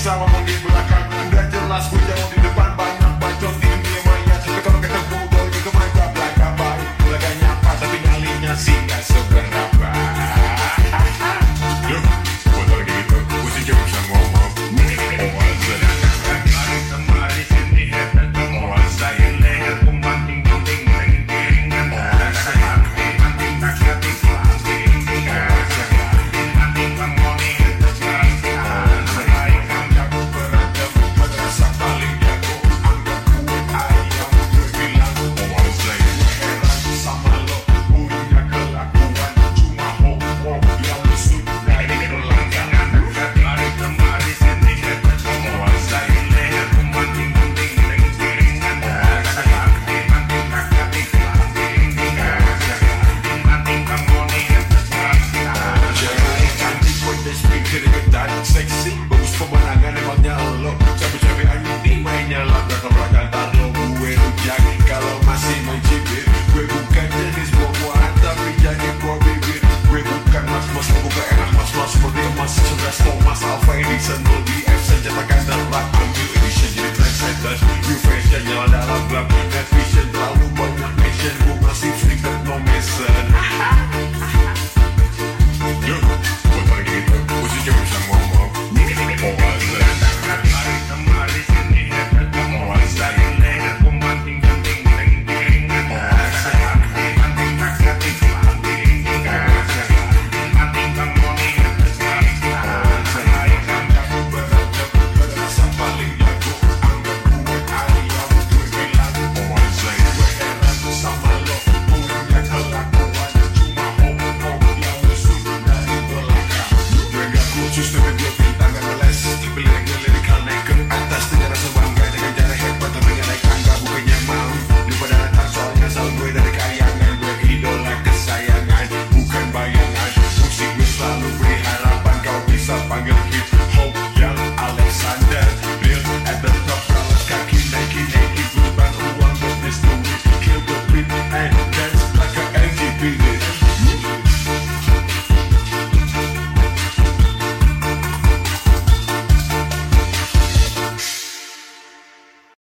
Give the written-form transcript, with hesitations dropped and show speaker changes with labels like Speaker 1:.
Speaker 1: bisa ngomong di belakang. Udah jelas gue jauh di depan, banyak bacot di dunia maya. Tapi kalau ketemu boy juga mereka belaka-belakang. Belakang nyapa tapi nyalinya sih gak seberapa. Yuk, buat lagi gitu, gue sih gak bisa ngomong. Seksi, bagus pemandangan emangnya lo. Cabe-cabe angin di mainnya lah. Belakang taruh gue rujak. Kalau masih mencibir, gue bukan jenis buah-buahan tapi jadi buah bibir. Gue bukan mas-mas, gue bukan enak mas-mas seperti emas. 11 Thomas Alpha Edison di F senjata darurat. Ambil edition jadi trendsetter. New fashion nyala dalam gelap. Netflix